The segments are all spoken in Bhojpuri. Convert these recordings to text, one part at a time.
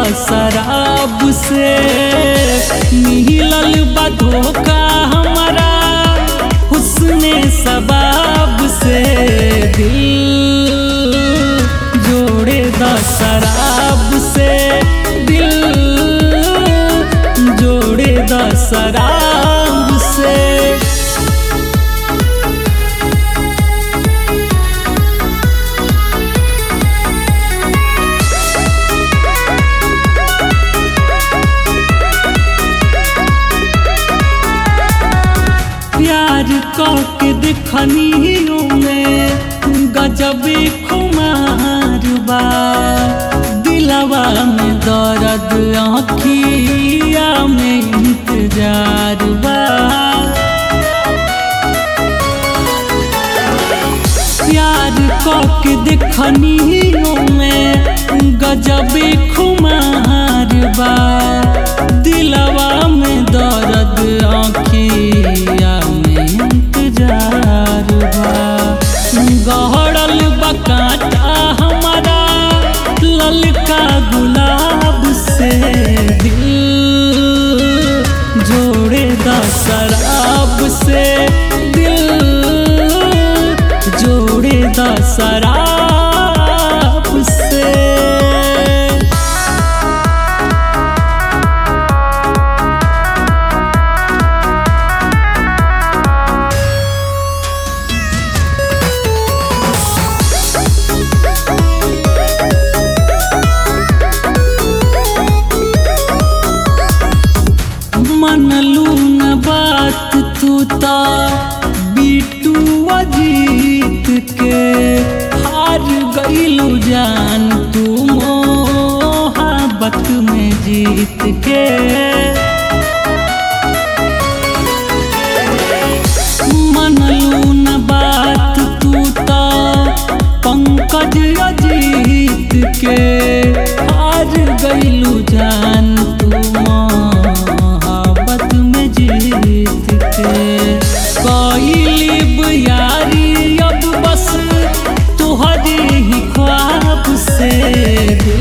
शराब से मिलल बा धोखा हमारा हुस्ने सबाब से दिल जोड़े द शराब से दिल जोड़े द शराब से। प्यार के देखनियों में गजबे खुमार बा दिलवा में दर्द आँखिया में इंतजार बा। प्यार के देखनियों में गजबे खुमार बा दिलवा में दर्द आँखिया गहरल बकाटा हमारा ललका गुलाब से दिल जोड़े द शराब से दिल जोड़े द शराब से। मनलू न बात तू ता बीटू अजीत के हार गईलू जान तू मोहब्बत में जीत के। मनलू न बात तू ता पंकज अजीत के हार गईलू जान तू कईलिब यारी अब बस तुहरे ही ख्वाब से दिल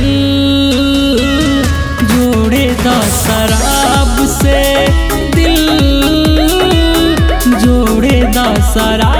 जोड़े द शराब से दिल जोड़े द शराब।